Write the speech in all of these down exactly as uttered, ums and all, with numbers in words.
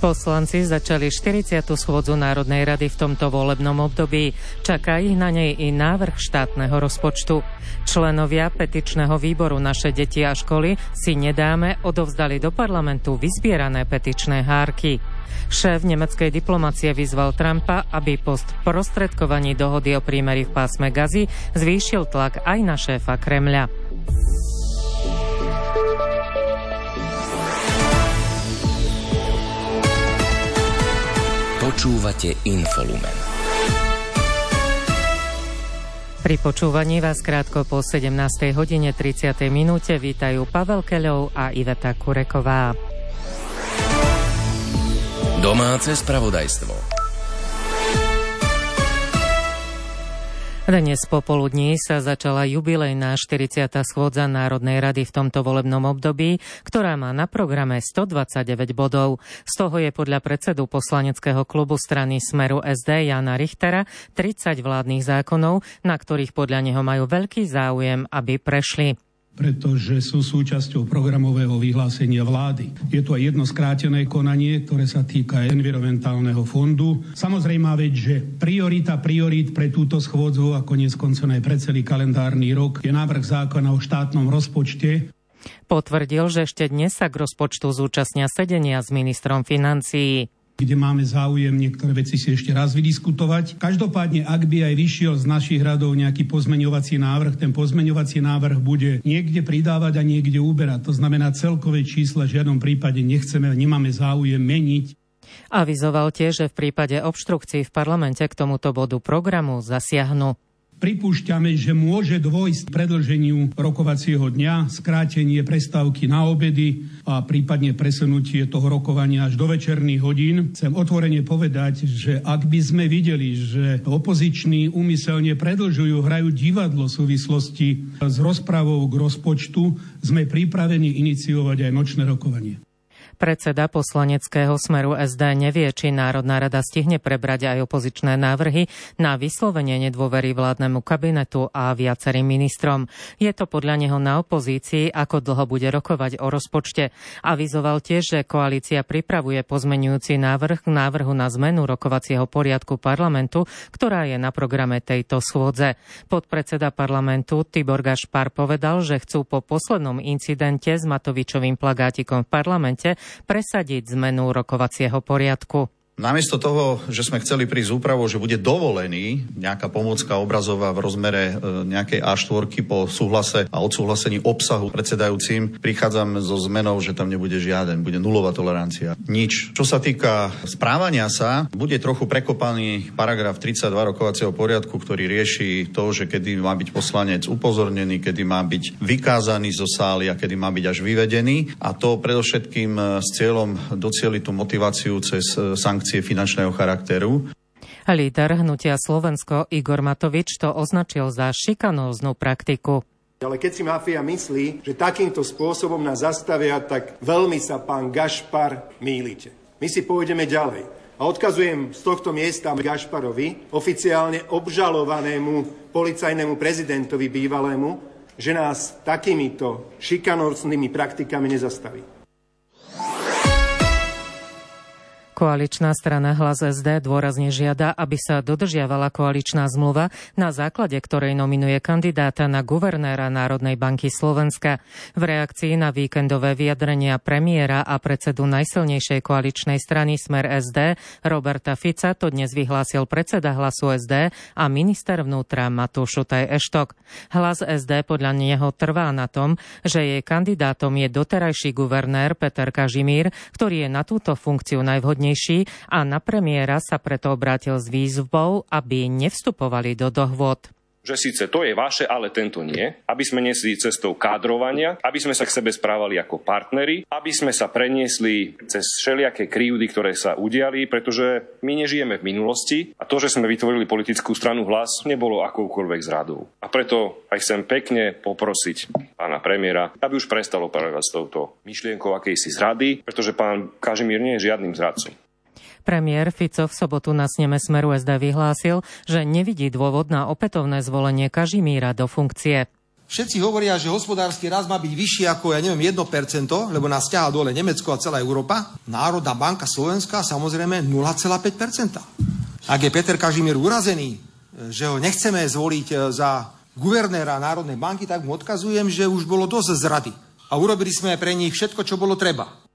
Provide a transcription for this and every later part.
Poslanci začali štyridsiatu schôdzu Národnej rady v tomto volebnom období. Čaká ich na nej i návrh štátneho rozpočtu. Členovia petičného výboru Naše deti a školy si nedáme odovzdali do parlamentu vyzbierané petičné hárky. Šéf nemeckej diplomacie vyzval Trumpa, aby po sprostredkovaní dohody o prímeri v pásme Gazy zvýšil tlak aj na šéfa Kremľa. Počúvate Infolumen. Pri počúvaní vás krátko po sedemnástej hodine tridsiatej minúte vítajú Pavel Keľov a Iveta Kureková. Domáce spravodajstvo. Dnes popoludní sa začala jubilejná štyridsiata schôdza Národnej rady v tomto volebnom období, ktorá má na programe stodvadsaťdeväť bodov. Z toho je podľa predsedu poslaneckého klubu strany Smeru es dé Jána Richtera tridsať vládnych zákonov, na ktorých podľa neho majú veľký záujem, aby prešli. Pretože sú súčasťou programového vyhlásenia vlády. Je tu aj jedno skrátené konanie, ktoré sa týka environmentálneho fondu. Samozrejme vec, že priorita priorít pre túto schôdzu a koniec koncov aj pre celý kalendárny rok je návrh zákona o štátnom rozpočte. Potvrdil, že ešte dnes sa k rozpočtu zúčastnia sedenia s ministrom financií, kde máme záujem niektoré veci si ešte raz vydiskutovať. Každopádne, ak by aj vyšiel z našich radov nejaký pozmeňovací návrh, ten pozmeňovací návrh bude niekde pridávať a niekde uberať. To znamená, celkové čísla v žiadnom prípade nechceme, nemáme záujem meniť. Avizoval tiež, že v prípade obštrukcií v parlamente k tomuto bodu programu zasiahnu. Pripúšťame, že môže dôjsť k predĺženiu rokovacieho dňa, skrátenie prestávky na obedy a prípadne presunutie toho rokovania až do večerných hodín. Chcem otvorene povedať, že ak by sme videli, že opoziční úmyselne predĺžujú, hrajú divadlo v súvislosti s rozpravou k rozpočtu, sme pripravení iniciovať aj nočné rokovanie. Predseda poslaneckého Smeru es dé nevie, či Národná rada stihne prebrať aj opozičné návrhy na vyslovenie nedôvery vládnemu kabinetu a viacerým ministrom. Je to podľa neho na opozícii, ako dlho bude rokovať o rozpočte. Avizoval tiež, že koalícia pripravuje pozmeňujúci návrh k návrhu na zmenu rokovacieho poriadku parlamentu, ktorá je na programe tejto schôdze. Podpredseda parlamentu Tibor Gašpar povedal, že chcú po poslednom incidente s Matovičovým plagátikom v parlamente presadiť zmenu rokovacieho poriadku. Namiesto toho, že sme chceli prísť s úpravou, že bude dovolený nejaká pomôcka obrazová v rozmere e, nejakej á štyri po súhlase a odsúhlasení obsahu predsedajúcim, prichádzam so zmenou, že tam nebude žiaden, bude nulová tolerancia. Nič. Čo sa týka správania sa, bude trochu prekopaný paragraf tridsaťdva rokovacieho poriadku, ktorý rieši to, že kedy má byť poslanec upozornený, kedy má byť vykázaný zo sály a kedy má byť až vyvedený. A to predovšetkým s cieľom docieliť tú motiváciu cez sankcie finančného charakteru. Líder hnutia Slovensko Igor Matovič to označil za šikanóznu praktiku. Ale keď si mafia myslí, že takýmto spôsobom nás zastavia, tak veľmi sa, pán Gašpar, mýlite. My si pôjdeme ďalej. A odkazujem z tohto miesta Gašparovi, oficiálne obžalovanému policajnému prezidentovi bývalému, že nás takýmito šikanóznymi praktikami nezastaví. Koaličná strana Hlas es dé dôrazne žiada, aby sa dodržiavala koaličná zmluva, na základe ktorej nominuje kandidáta na guvernéra Národnej banky Slovenska. V reakcii na víkendové vyjadrenia premiéra a predsedu najsilnejšej koaličnej strany Smer es dé Roberta Fica to dnes vyhlásil predseda Hlasu es dé a minister vnútra Matúš Šutaj Eštok. Hlas es dé podľa neho trvá na tom, že jej kandidátom je doterajší guvernér Peter Kažimír, ktorý je na túto funkciu najvhodnejší a na premiéra sa preto obrátil s výzvou, aby nevstupovali do dohôd. Že síce to je vaše, ale tento nie, aby sme nesli cestou kádrovania, aby sme sa k sebe správali ako partneri, aby sme sa preniesli cez všelijaké krivdy, ktoré sa udiali, pretože my nežijeme v minulosti a to, že sme vytvorili politickú stranu Hlas, nebolo akoukoľvek zradou. A preto aj chcem pekne poprosiť pána premiéra, aby už prestal operovať s touto myšlienkou akejsi zrady, pretože pán Kažimír nie je žiadnym zradcom. Premiér Fico v sobotu na sneme Smeru es dé vyhlásil, že nevidí dôvod na opätovné zvolenie Kažimíra do funkcie. Všetci hovoria, že hospodársky rast má byť vyšší ako, ja neviem, jedno percento, lebo nás ťahá dole Nemecko a celá Európa. Národná banka Slovenska samozrejme nula celá päť percenta. Ak je Peter Kažimír urazený, že ho nechceme zvoliť za guvernéra Národnej banky, tak mu odkazujem, že už bolo dosť zrady. A urobili sme pre nich všetko, čo bolo treba.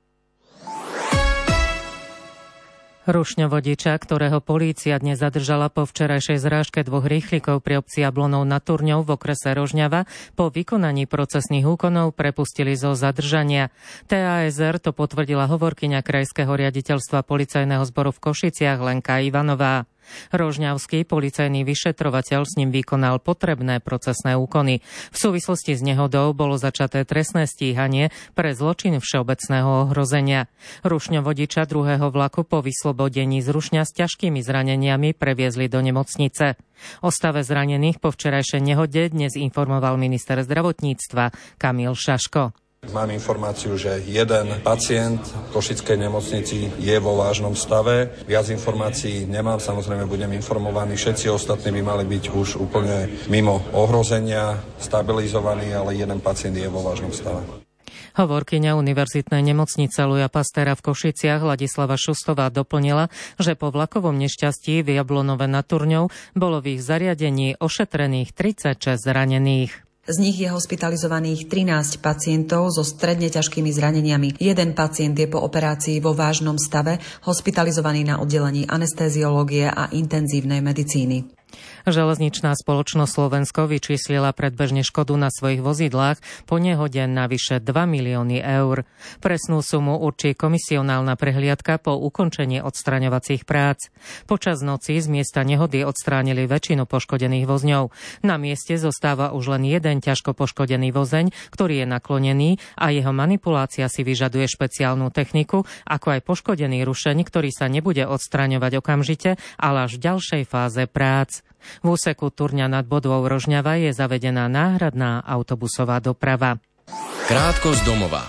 Rušňovodiča, ktorého polícia dnes zadržala po včerajšej zrážke dvoch rýchlikov pri obci Jablonov nad Turňou v okrese Rožňava, po vykonaní procesných úkonov prepustili zo zadržania. té á es er to potvrdila hovorkyňa Krajského riaditeľstva policajného zboru v Košiciach Lenka Ivanová. Rožňavský policajný vyšetrovateľ s ním vykonal potrebné procesné úkony. V súvislosti s nehodou bolo začaté trestné stíhanie pre zločin všeobecného ohrozenia. Rušňovodiča druhého vlaku po vyslobodení z Rušňa s ťažkými zraneniami previezli do nemocnice. O stave zranených po včerajšej nehode dnes informoval minister zdravotníctva Kamil Šaško. Mám informáciu, že jeden pacient v Košickej nemocnici je vo vážnom stave. Viac informácií nemám, samozrejme budem informovaný. Všetci ostatní by mali byť už úplne mimo ohrozenia, stabilizovaní, ale jeden pacient je vo vážnom stave. Hovorkyňa univerzitnej nemocnice Luja Pastéra v Košiciach Ladislava Šustová doplnila, že po vlakovom nešťastí v Jablonove nad Turňou bolo v ich zariadení ošetrených tridsaťšesť zranených. Z nich je hospitalizovaných trinásť pacientov so stredne ťažkými zraneniami. Jeden pacient je po operácii vo vážnom stave, hospitalizovaný na oddelení anestéziológie a intenzívnej medicíny. Železničná spoločnosť Slovensko vyčíslila predbežne škodu na svojich vozidlách po nehode na vyše dva milióny eur. Presnú sumu určí komisionálna prehliadka po ukončení odstraňovacích prác. Počas noci z miesta nehody odstránili väčšinu poškodených vozňov. Na mieste zostáva už len jeden ťažko poškodený vozeň, ktorý je naklonený a jeho manipulácia si vyžaduje špeciálnu techniku, ako aj poškodený rušeň, ktorý sa nebude odstraňovať okamžite, ale až v ďalšej fáze prác. V úseku Turňa nad Bodvou Rožňava je zavedená náhradná autobusová doprava. Krátko z domova.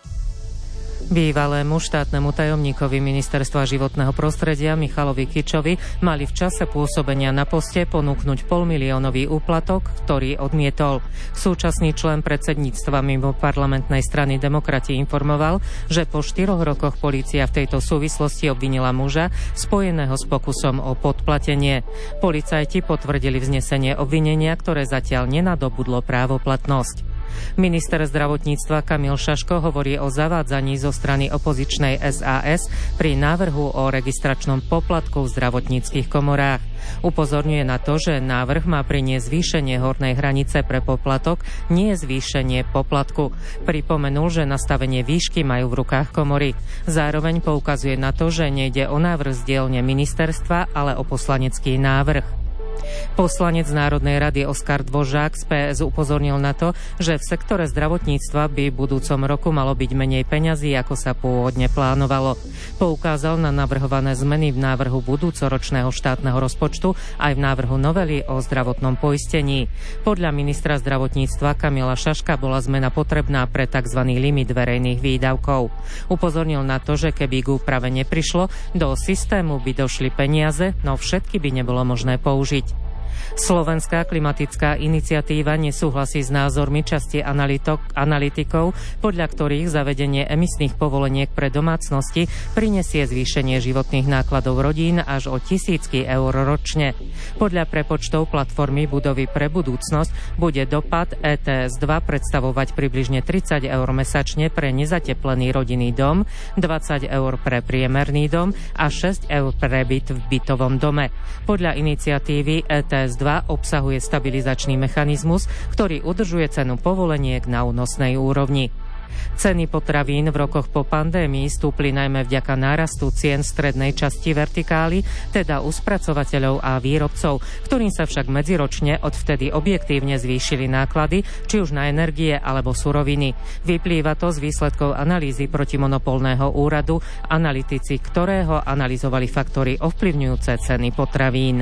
Bývalému štátnemu tajomníkovi Ministerstva životného prostredia Michalovi Kičovi mali v čase pôsobenia na poste ponúknuť polmiliónový úplatok, ktorý odmietol. Súčasný člen predsedníctva mimo parlamentnej strany Demokrati informoval, že po štyroch rokoch polícia v tejto súvislosti obvinila muža spojeného s pokusom o podplatenie. Policajti potvrdili vznesenie obvinenia, ktoré zatiaľ nenadobudlo právoplatnosť. Minister zdravotníctva Kamil Šaško hovorí o zavádzaní zo strany opozičnej es a es pri návrhu o registračnom poplatku v zdravotníckych komorách. Upozorňuje na to, že návrh má priniesť zvýšenie hornej hranice pre poplatok, nie zvýšenie poplatku. Pripomenul, že nastavenie výšky majú v rukách komory. Zároveň poukazuje na to, že nejde o návrh z dielne ministerstva, ale o poslanecký návrh. Poslanec Národnej rady Oskar Dvořák z pé es upozornil na to, že v sektore zdravotníctva by v budúcom roku malo byť menej peňazí, ako sa pôvodne plánovalo. Poukázal na navrhované zmeny v návrhu budúcoročného štátneho rozpočtu aj v návrhu novely o zdravotnom poistení. Podľa ministra zdravotníctva Kamila Šaška bola zmena potrebná pre tzv. Limit verejných výdavkov. Upozornil na to, že keby k úprave neprišlo, do systému by došli peniaze, no všetky by nebolo možné použiť. Slovenská klimatická iniciatíva nesúhlasí s názormi časti analytok, analytikov, podľa ktorých zavedenie emisných povoleniek pre domácnosti prinesie zvýšenie životných nákladov rodín až o tisícky eur ročne. Podľa prepočtov platformy Budovy pre budúcnosť bude dopad é té es dva predstavovať približne tridsať eur mesačne pre nezateplený rodinný dom, dvadsať eur pre priemerný dom a šesť eur pre byt v bytovom dome. Podľa iniciatívy é té es dva obsahuje stabilizačný mechanizmus, ktorý udržuje cenu povoleniek na únosnej úrovni. Ceny potravín v rokoch po pandémii stúpli najmä vďaka nárastu cien strednej časti vertikály, teda u spracovateľov a výrobcov, ktorým sa však medziročne odvtedy objektívne zvýšili náklady, či už na energie alebo suroviny. Vyplýva to z výsledkov analýzy protimonopolného úradu, analytici ktorého analyzovali faktory ovplyvňujúce ceny potravín.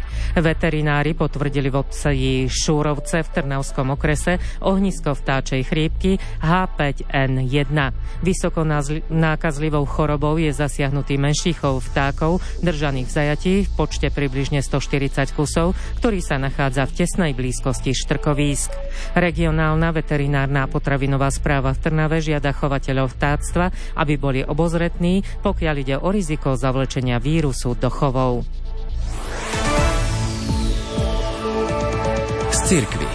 Veterinári potvrdili v obci Šúrovce v Trnavskom okrese ohnisko vtáčej chrípky há päť en jeden. Vysoko nákazlivou chorobou je zasiahnutý menší chov vtákov držaných v zajatí v počte približne stoštyridsať kusov, ktorý sa nachádza v tesnej blízkosti štrkovísk. Regionálna veterinárna potravinová správa v Trnave žiada chovateľov vtáctva, aby boli obozretní, pokiaľ ide o riziko zavlečenia vírusu do chovov. Cirkvi.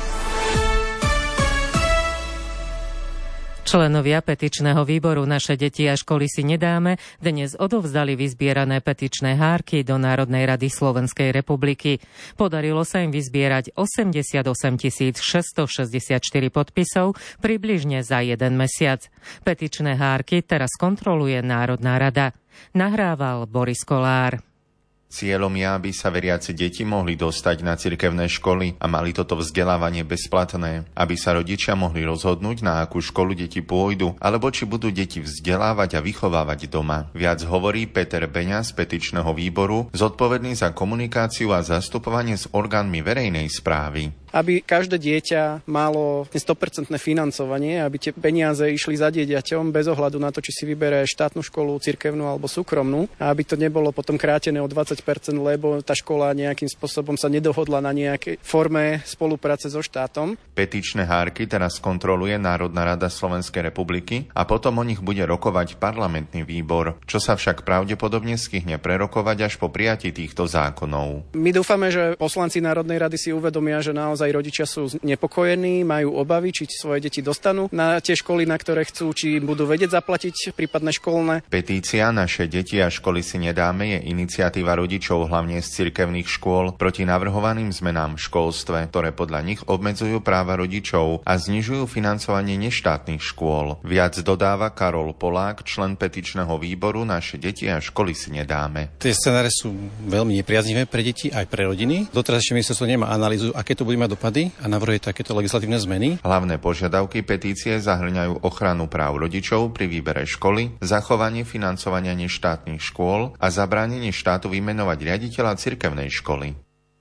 Členovia petičného výboru Naše deti a školy si nedáme dnes odovzdali vyzbierané petičné hárky do Národnej rady Slovenskej republiky. Podarilo sa im vyzbierať osemdesiatosem tisíc šesťstošesťdesiatštyri podpisov približne za jeden mesiac. Petičné hárky teraz kontroluje Národná rada. Nahrával Boris Kolár. Cieľom je, aby sa veriaci deti mohli dostať na cirkevné školy a mali toto vzdelávanie bezplatné, aby sa rodičia mohli rozhodnúť, na akú školu deti pôjdu, alebo či budú deti vzdelávať a vychovávať doma. Viac hovorí Peter Beňa z petičného výboru, zodpovedný za komunikáciu a zastupovanie s orgánmi verejnej správy. Aby každé dieťa malo sto percent financovanie, aby tie peniaze išli za dieťaťom bez ohľadu na to, či si vybere štátnu školu, cirkevnú alebo súkromnú, a aby to nebolo potom krátené o dvadsať percent, lebo tá škola nejakým spôsobom sa nedohodla na nejakej forme spolupráce so štátom. Petičné hárky teraz kontroluje Národná rada Slovenskej republiky a potom o nich bude rokovať parlamentný výbor, čo sa však pravdepodobne stihne prerokovať až po prijatí týchto zákonov. My dúfame, že poslanci Národnej rady si uvedomia, že naozaj aj rodičia sú nepokojení, majú obavy, či svoje deti dostanú na tie školy, na ktoré chcú, či budú vedieť zaplatiť prípadné školné. Petícia Naše deti a školy si nedáme je iniciatíva rodičov hlavne z cirkevných škôl proti navrhovaným zmenám v školstve, ktoré podľa nich obmedzujú práva rodičov a znižujú financovanie neštátnych škôl. Viac dodáva Karol Polák, člen petičného výboru Naše deti a školy si nedáme. Tie scenáre sú veľmi nepriaznivé pre deti aj pre rodiny. Doteraz ešte ministerstvo nemá analýzu, aké to bude mať dopady a navrhuje takéto legislatívne zmeny. Hlavné požiadavky petície zahŕňajú ochranu práv rodičov pri výbere školy, zachovanie financovania neštátnych škôl a zabránenie štátu vymenovať riaditeľa cirkevnej školy.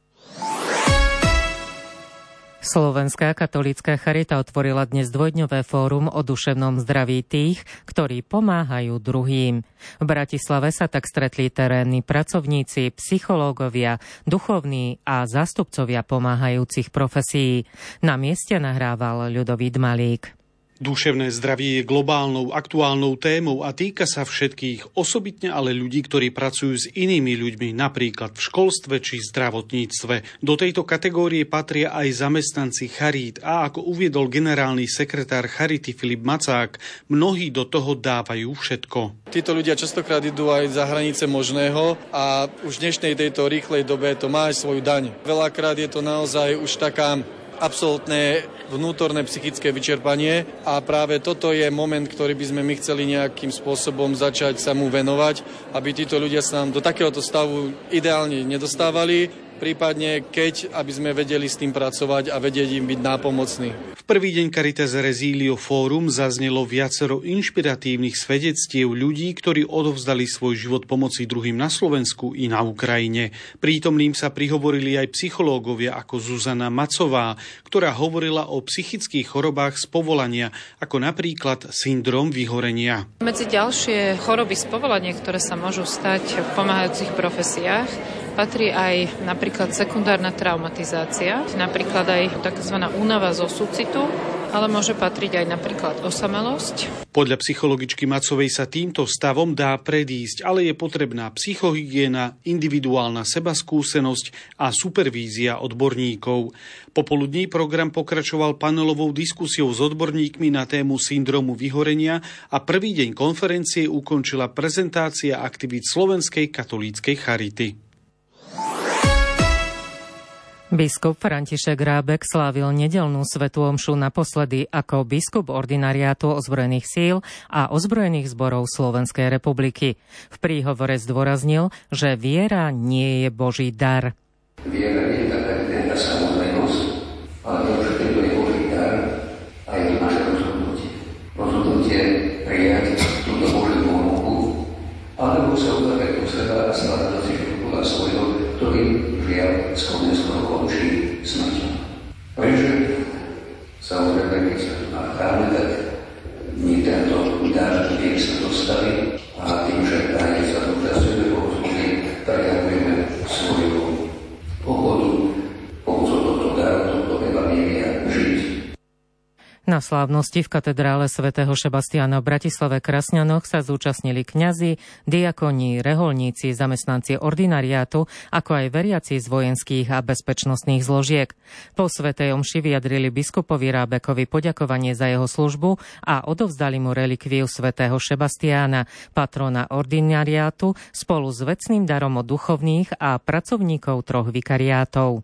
Slovenská katolícka charita otvorila dnes dvojdňové fórum o duševnom zdraví tých, ktorí pomáhajú druhým. V Bratislave sa tak stretli terénni pracovníci, psychológovia, duchovní a zástupcovia pomáhajúcich profesií. Na mieste nahrával Ľudovít Malík. Duševné zdravie je globálnou aktuálnou témou a týka sa všetkých, osobitne ale ľudí, ktorí pracujú s inými ľuďmi, napríklad v školstve či zdravotníctve. Do tejto kategórie patria aj zamestnanci charít a ako uviedol generálny sekretár Charity Filip Macák, mnohí do toho dávajú všetko. Títo ľudia častokrát idú aj za hranice možného a už v dnešnej tejto rýchlej dobe to má aj svoju daň. Veľakrát je to naozaj už taká absolútne vnútorné psychické vyčerpanie a práve toto je moment, ktorý by sme my chceli nejakým spôsobom začať sa mu venovať, aby títo ľudia sa nám do takéhoto stavu ideálne nedostávali, prípadne keď, aby sme vedeli s tým pracovať a vedieť im byť nápomocní. V prvý deň Caritas Resílio Fórum zaznelo viacero inšpiratívnych svedectiev ľudí, ktorí odovzdali svoj život pomoci druhým na Slovensku i na Ukrajine. Prítomným sa prihovorili aj psychológovia ako Zuzana Macová, ktorá hovorila o psychických chorobách z povolania, ako napríklad syndrom vyhorenia. Medzi ďalšie choroby z povolania, ktoré sa môžu stať v pomáhajúcich profesiách, patrí aj napríklad sekundárna traumatizácia, napríklad aj tzv. Únava zo súcitu, ale môže patriť aj napríklad osamelosť. Podľa psychologičky Macovej sa týmto stavom dá predísť, ale je potrebná psychohygiena, individuálna sebaskúsenosť a supervízia odborníkov. Popoludní program pokračoval panelovou diskusiou s odborníkmi na tému syndromu vyhorenia a prvý deň konferencie ukončila prezentácia aktivít Slovenskej katolíckej charity. Biskup František Rábek slávil nedeľnú svätú omšu naposledy ako biskup ordinariátu ozbrojených síl a ozbrojených zborov Slovenskej republiky. V príhovore zdôraznil, že viera nie je Boží dar. Viera nie je taká jedna samozrejmosť, ale to, že tento je Boží dar a je to naše rozhodnutie. Rozhodnutie prijať túto Božiu ponuku, alebo sa uzavrieť u seba a skladať si životu a svojho, ktorý žiaľ slávnosti v katedrále svätého Šebastiána v Bratislave Krasňanoch sa zúčastnili kňazi, diakoni, reholníci, zamestnanci ordinariátu, ako aj veriaci z vojenských a bezpečnostných zložiek. Po svätej omši vyjadrili biskupovi Rábekovi poďakovanie za jeho službu a odovzdali mu relikviu svätého Šebastiána, patrona ordinariátu, spolu s vecným darom od duchovných a pracovníkov troch vikariátov.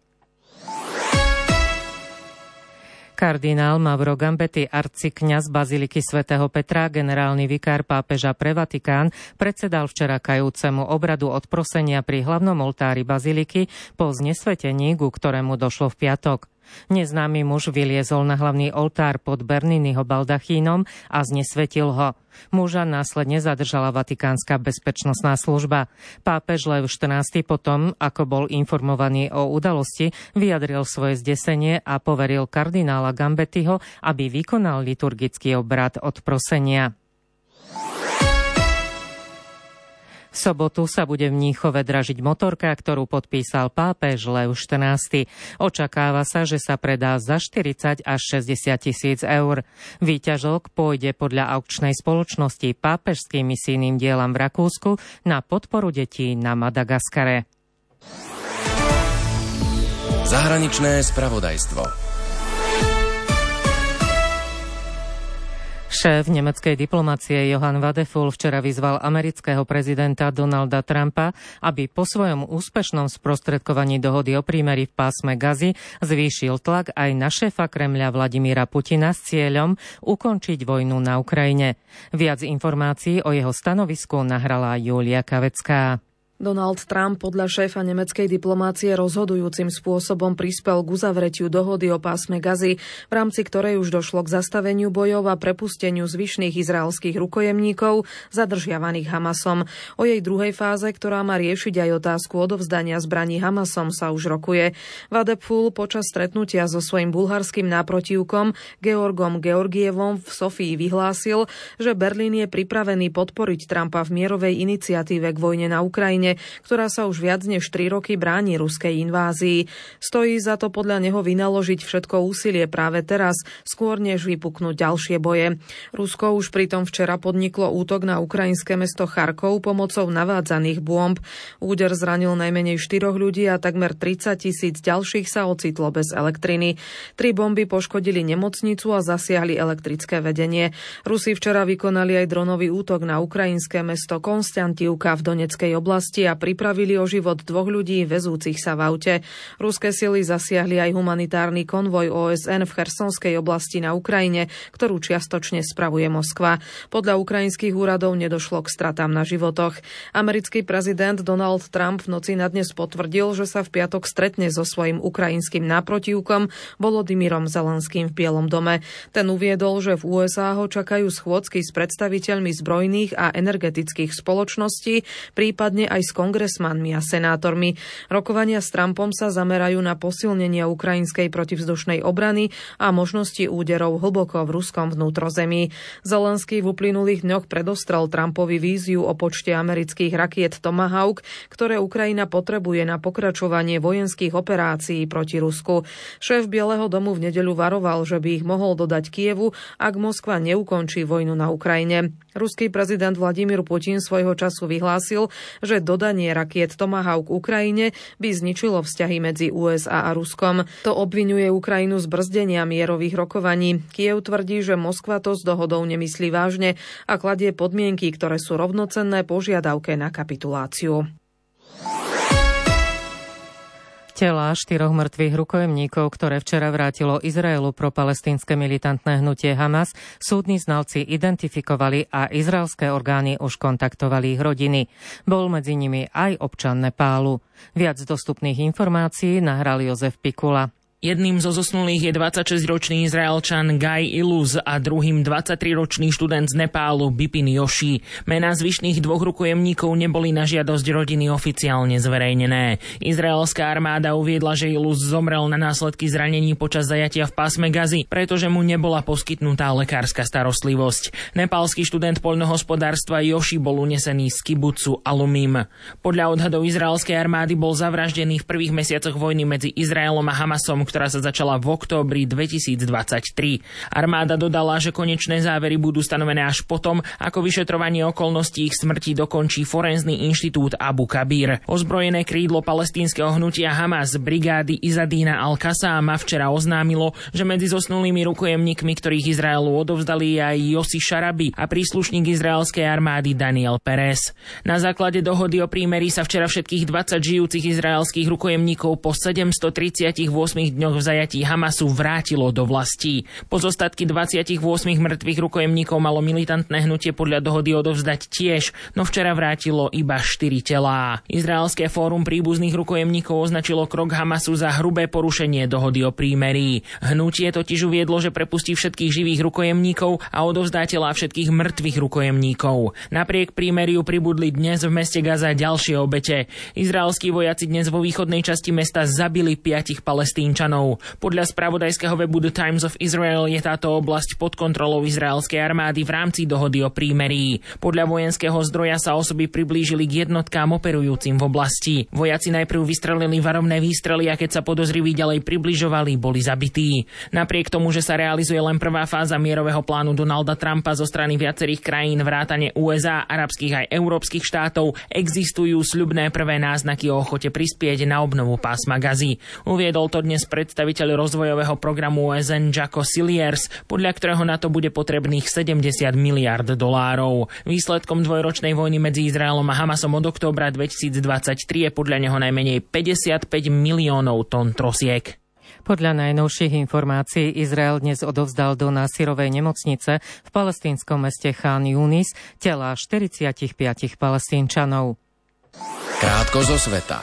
Kardinál Mauro Gambetti, arcikňaz baziliky svätého Petra, generálny vikár pápeža pre Vatikán, predsedal včera kajúcemu obradu odprosenia pri hlavnom oltári baziliky po znesvetení, ku ktorému došlo v piatok. Neznámy muž vyliezol na hlavný oltár pod Berniniho baldachínom a znesvetil ho. Muža následne zadržala vatikánska bezpečnostná služba. Pápež Lev štrnásty potom, ako bol informovaný o udalosti, vyjadril svoje zdesenie a poveril kardinála Gambettiho, aby vykonal liturgický obrad odprosenia. V sobotu sa bude v Mníchove dražiť motorka, ktorú podpísal pápež Lev štrnásty. Očakáva sa, že sa predá za štyridsať až šesťdesiat tisíc eur. Výťažok pôjde podľa aukčnej spoločnosti Pápežským misijným dielam v Rakúsku na podporu detí na Madagaskare. Zahraničné spravodajstvo. Šéf nemeckej diplomacie Johann Wadephul včera vyzval amerického prezidenta Donalda Trumpa, aby po svojom úspešnom sprostredkovaní dohody o prímeri v pásme Gazy zvýšil tlak aj na šéfa Kremľa Vladimíra Putina s cieľom ukončiť vojnu na Ukrajine. Viac informácií o jeho stanovisku nahrala Julia Kavecká. Donald Trump podľa šéfa nemeckej diplomácie rozhodujúcim spôsobom prispel k uzavretiu dohody o pásme Gazy, v rámci ktorej už došlo k zastaveniu bojov a prepusteniu zvyšných izraelských rukojemníkov zadržiavaných Hamasom. O jej druhej fáze, ktorá má riešiť aj otázku odovzdania zbraní Hamasom, sa už rokuje. Wadephul počas stretnutia so svojím bulharským náprotivkom Georgom Georgievom v Sofii vyhlásil, že Berlín je pripravený podporiť Trumpa v mierovej iniciatíve k vojne na Ukrajine, ktorá sa už viac než tri roky bráni ruskej invázii. Stojí za to podľa neho vynaložiť všetko úsilie práve teraz, skôr než vypuknúť ďalšie boje. Rusko už pritom včera podniklo útok na ukrajinské mesto Charkov pomocou navádzaných bomb. Úder zranil najmenej štyroch ľudí a takmer tridsať tisíc ďalších sa ocitlo bez elektriny. Tri bomby poškodili nemocnicu a zasiahli elektrické vedenie. Rusi včera vykonali aj dronový útok na ukrajinské mesto Konstantiúka v Doneckej oblasti a pripravili o život dvoch ľudí väzúcich sa v aute. Ruské sily zasiahli aj humanitárny konvoj ó es en v Chersonskej oblasti na Ukrajine, ktorú čiastočne spravuje Moskva. Podľa ukrajinských úradov nedošlo k stratám na životoch. Americký prezident Donald Trump v noci na dnes potvrdil, že sa v piatok stretne so svojím ukrajinským náprotivkom Volodymyrom Zelenským v Bielom dome. Ten uviedol, že v ú es á ho čakajú schôdzky s predstaviteľmi zbrojných a energetických spoločností, prípadne aj s kongresmanmi a senátormi. Rokovania s Trumpom sa zamerajú na posilnenie ukrajinskej protivzdušnej obrany a možnosti úderov hlboko v ruskom vnútrozemí. Zelenský v uplynulých dňoch predostrel Trumpovi víziu o počte amerických rakiet Tomahawk, ktoré Ukrajina potrebuje na pokračovanie vojenských operácií proti Rusku. Šéf Bieleho domu v nedeľu varoval, že by ich mohol dodať Kievu, ak Moskva neukončí vojnu na Ukrajine. Ruský prezident Vladimír Putin svojho času vyhlásil, že dodanie rakiet Tomahawk Ukrajine by zničilo vzťahy medzi ú es á a Ruskom. To obviňuje Ukrajinu z brzdenia mierových rokovaní. Kiev tvrdí, že Moskva to s dohodou nemyslí vážne a kladie podmienky, ktoré sú rovnocenné požiadavke na kapituláciu. Telá štyroch mŕtvych rukojemníkov, ktoré včera vrátilo Izraelu pro palestínske militantné hnutie Hamas, súdni znalci identifikovali a izraelské orgány už kontaktovali ich rodiny. Bol medzi nimi aj občan Nepálu. Viac dostupných informácií nahral Jozef Pikula. Jedným zo zosnulých je dvadsaťšesťročný Izraelčan Guy Iluz a druhým dvadsaťtriročný študent z Nepálu Bipin Joshi. Mená zvyšných dvoch rukojemníkov neboli na žiadosť rodiny oficiálne zverejnené. Izraelská armáda uviedla, že Iluz zomrel na následky zranení počas zajatia v pásme Gazy, pretože mu nebola poskytnutá lekárska starostlivosť. Nepálsky študent poľnohospodárstva Joshi bol unesený z kibucu Alumim. Podľa odhadov izraelskej armády bol zavraždený v prvých mesiacoch vojny medzi Izraelom a Hamasom, ktorá sa začala v októbri dvetisícdvadsaťtri. Armáda dodala, že konečné závery budú stanovené až potom, ako vyšetrovanie okolností ich smrti dokončí Forenzný inštitút Abu Kabir. Ozbrojené krídlo palestínskeho hnutia Hamas brigády Izadína al-Qassama včera oznámilo, že medzi zosnulými rukojemníkmi, ktorých Izraelu odovzdali, je aj Yossi Sharabi a príslušník izraelskej armády Daniel Perez. Na základe dohody o prímerí sa včera všetkých dvadsať žijúcich izraelských rukojemníkov po sedemstotridsaťosem dňoch v zajatí Hamasu vrátilo do vlastí. Pozostatky dvadsaťosem mŕtvych rukojemníkov malo militantné hnutie podľa dohody odovzdať tiež, no včera vrátilo iba štyri telá. Izraelské fórum príbuzných rukojemníkov označilo krok Hamasu za hrubé porušenie dohody o prímerí. Hnutie totiž uviedlo, že prepustí všetkých živých rukojemníkov a odovzdá telá všetkých mŕtvych rukojemníkov. Napriek prímeriu pribudli dnes v meste Gaza ďalšie obete. Izraelskí vojaci dnes vo východnej časti mesta zabili piatich Palestínčanov. Podľa spravodajského webu The Times of Israel je táto oblasť pod kontrolou izraelskej armády v rámci dohody o prímerí. Podľa vojenského zdroja sa osoby priblížili k jednotkám operujúcim v oblasti. Vojaci najprv vystrelili varovné výstrely a keď sa podozriví ďalej približovali, boli zabití. Napriek tomu, že sa realizuje len prvá fáza mierového plánu Donalda Trumpa zo strany viacerých krajín vrátane ú es á, arabských aj európskych štátov, existujú sľubné prvé náznaky o ochote prispieť na obnovu pásma Gazy. Uviedol to dnes predstaviteľ rozvojového programu ó es en Jaco Cilliers, podľa ktorého na to bude potrebných sedemdesiat miliárd dolárov. Výsledkom dvojročnej vojny medzi Izraelom a Hamasom od októbra dvetisícdvadsaťtri je podľa neho najmenej päťdesiatpäť miliónov tón trosiek. Podľa najnovších informácií Izrael dnes odovzdal do Násirovej nemocnice v palestínskom meste Chán Yunis telá štyridsaťpäť Palestínčanov. Krátko zo sveta.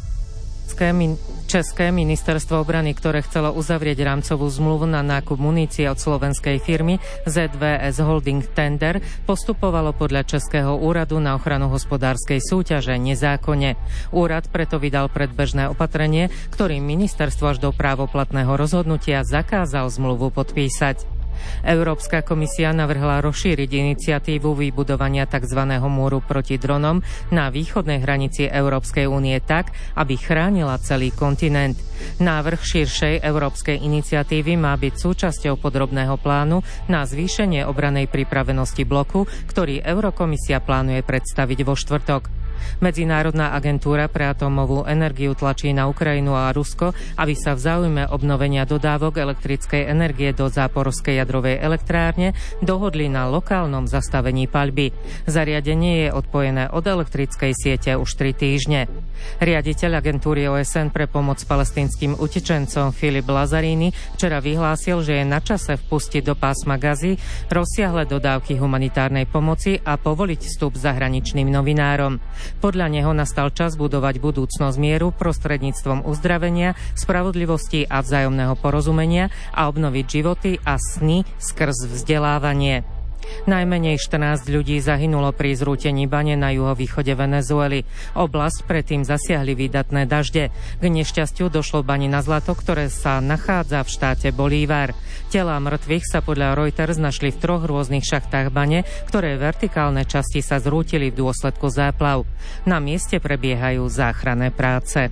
České ministerstvo obrany, ktoré chcelo uzavrieť rámcovú zmluvu na nákup munície od slovenskej firmy zet vé es Holding Tender, postupovalo podľa Českého úradu na ochranu hospodárskej súťaže nezákonne. Úrad preto vydal predbežné opatrenie, ktorým ministerstvo až do právoplatného rozhodnutia zakázal zmluvu podpísať. Európska komisia navrhla rozšíriť iniciatívu vybudovania tzv. Múru proti dronom na východnej hranici Európskej únie tak, aby chránila celý kontinent. Návrh širšej európskej iniciatívy má byť súčasťou podrobného plánu na zvýšenie obranej pripravenosti bloku, ktorý Eurokomisia plánuje predstaviť vo štvrtok. Medzinárodná agentúra pre atómovú energiu tlačí na Ukrajinu a Rusko, aby sa v záujme obnovenia dodávok elektrickej energie do Záporovskej jadrovej elektrárne dohodli na lokálnom zastavení paľby. Zariadenie je odpojené od elektrickej siete už tri týždne. Riaditeľ agentúry ó es en pre pomoc palestínskym utečencom Filip Lazarini včera vyhlásil, že je na čase vpustiť do pásma Gazy rozsiahle dodávky humanitárnej pomoci a povoliť vstup zahraničným novinárom. Podľa neho nastal čas budovať budúcnosť mieru prostredníctvom uzdravenia, spravodlivosti a vzájomného porozumenia a obnoviť životy a sny skrz vzdelávanie. Najmenej štrnásť ľudí zahynulo pri zrútení bane na juhovýchode Venezuely. Oblasť predtým zasiahli výdatné dažde. K nešťastiu došlo v bani na zlato, ktoré sa nachádza v štáte Bolívar. Telá mŕtvych sa podľa Reuters našli v troch rôznych šachtách bane, ktoré vertikálne časti sa zrútili v dôsledku záplav. Na mieste prebiehajú záchranné práce.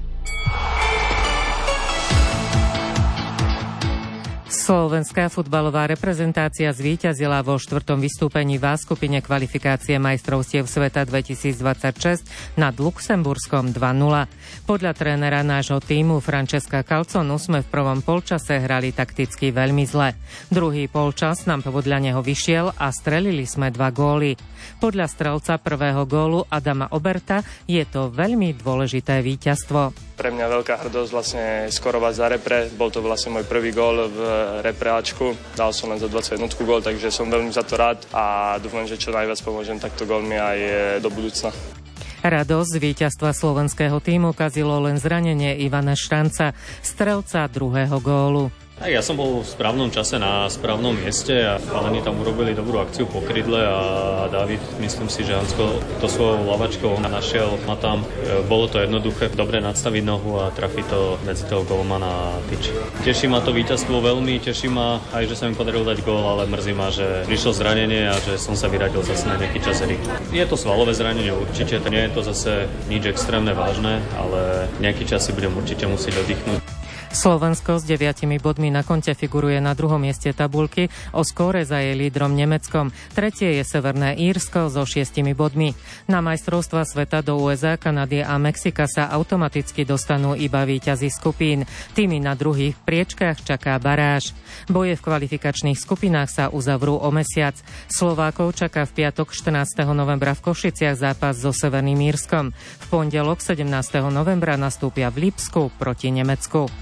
Slovenská futbalová reprezentácia zvíťazila vo štvrtom vystúpení v A skupine kvalifikácie majstrovstiev sveta dvetisícdvadsaťšesť nad Luxemburskom dva nula. Podľa trénera nášho tímu Francesca Calzonu sme v prvom polčase hrali takticky veľmi zle. Druhý polčas nám podľa neho vyšiel a strelili sme dva góly. Podľa strelca prvého gólu Adama Oberta je to veľmi dôležité víťazstvo. Pre mňa veľká hrdosť vlastne skorovať za repre. Bol to vlastne môj prvý gól v repreáčku. Dal som len za dvadsaťjeden gól, takže som veľmi za to rád a dúfam, že čo najviac pomôžem takto gólmi aj do budúcna. Radosť z víťazstva slovenského tímu kazilo len zranenie Ivana Štanca, strelca druhého gólu. Tak ja som bol v správnom čase na správnom mieste a chalani tam urobili dobrú akciu po krydle a David, myslím si, že Hansko to svojou lavačkou našiel ma tam. Bolo to jednoduché, dobre nadstaviť nohu a trafiť to medzi toho golmana a tyč. Teší ma to víťazstvo veľmi, teší ma aj, že sa mi podarilo dať gól, ale mrzí ma, že prišlo zranenie a že som sa vyradil zase na nejaký čas hry. Je to svalové zranenie určite, nie je to zase nič extrémne vážne, ale nejaký čas si budem určite musieť oddychnúť. Slovensko s deviatimi bodmi na konte figuruje na druhom mieste tabuľky, o skóre za jej lídrom Nemeckom. Tretie je Severné Írsko so šiestimi bodmi. Na majstrovstvá sveta do ú es á, Kanady a Mexika sa automaticky dostanú iba víťazi skupín. Tými na druhých priečkách čaká baráž. Boje v kvalifikačných skupinách sa uzavrú o mesiac. Slovákov čaká v piatok štrnásteho novembra v Košiciach zápas so Severným Írskom. V pondelok sedemnásteho novembra nastúpia v Lipsku proti Nemecku.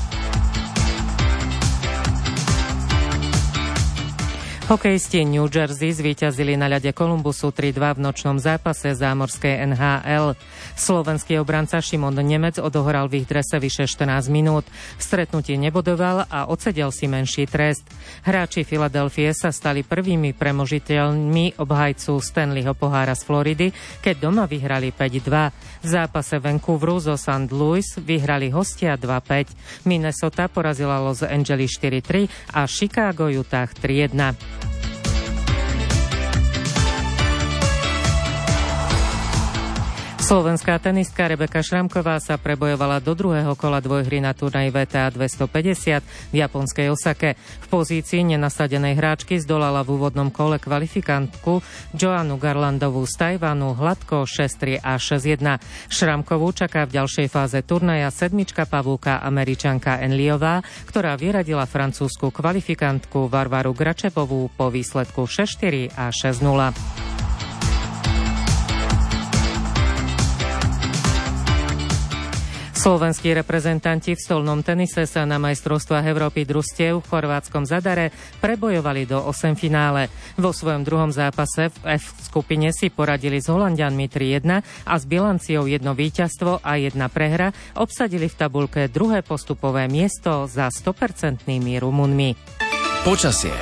Hokejisti New Jersey zvíťazili na ľade Kolumbusu tri dva v nočnom zápase zámorskej en há el. Slovenský obranca Šimon Nemec odohral v ich drese vyše štrnásť minút. V stretnutí nebodoval a odsedel si menší trest. Hráči Filadelfie sa stali prvými premožiteľmi obhajcu Stanleyho pohára z Floridy, keď doma vyhrali päť dva. V zápase Vancouveru zo Saint Louis vyhrali hostia dva päť. Minnesota porazila Los Angeles štyri tri a Chicago Utah tri jedna. Slovenská tenistka Rebeka Šramková sa prebojovala do druhého kola dvojhry na turnaji vé té á dvestopäťdesiat v japonskej Osake. V pozícii nenasadenej hráčky zdolala v úvodnom kole kvalifikantku Joannu Garlandovú z Tajvanu hladko šesť tri a šesť jedna. Šramkovú čaká v ďalšej fáze turnaja sedmička pavúka Američanka Enliová, ktorá vyradila francúzsku kvalifikantku Varvaru Gračevovú po výsledku šesť štyri a šesť nula. Slovenskí reprezentanti v stolnom tenise sa na majstrovstvách Európy družstiev v chorvátskom Zadare prebojovali do osemfinále. Vo svojom druhom zápase v F skupine si poradili s Holanďanmi tri jedna a s bilanciou jedno víťazstvo a jedna prehra obsadili v tabuľke druhé postupové miesto za sto percentnými Rumunmi. Počasie.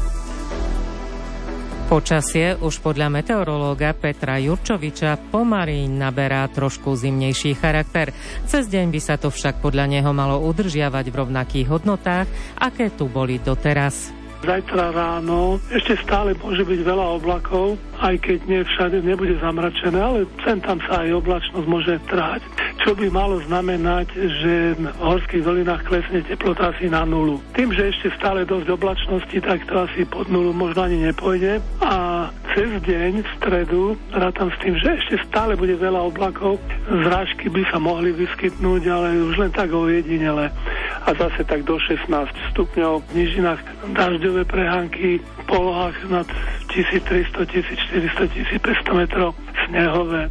Počasie už podľa meteorológa Petra Jurčoviča pomaly naberá trošku zimnejší charakter. Cez deň by sa to však podľa neho malo udržiavať v rovnakých hodnotách, aké tu boli doteraz. Zajtra ráno ešte stále môže byť veľa oblakov, aj keď nie všade nebude zamračené, ale sem tam sa aj oblačnosť môže trhať. Čo by malo znamenať, že v horských dolinách klesne teplota asi na nulu. Tým, že ešte stále dosť oblačnosti, tak to asi pod nulu možno ani nepôjde. A cez deň v stredu rátam s tým, že ešte stále bude veľa oblakov. Zrážky by sa mohli vyskytnúť, ale už len tak ojedinele. A zase tak do šestnásť stupňov v nížinách dažďové prehánky, v polohách nad tisíctristo, tisícštyristo, tisícpäťsto metrov snehové.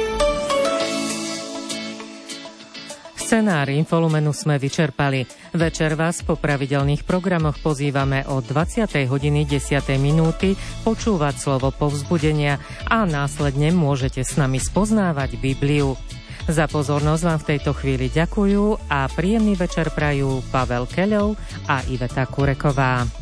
Scenár Infolumenu sme vyčerpali. Večer vás po pravidelných programoch pozývame o dvadsiatej hodiny desať minúty počúvať slovo povzbudenia a následne môžete s nami spoznávať Bibliu. Za pozornosť vám v tejto chvíli ďakujú a príjemný večer prajú Pavel Keľov a Iveta Kureková.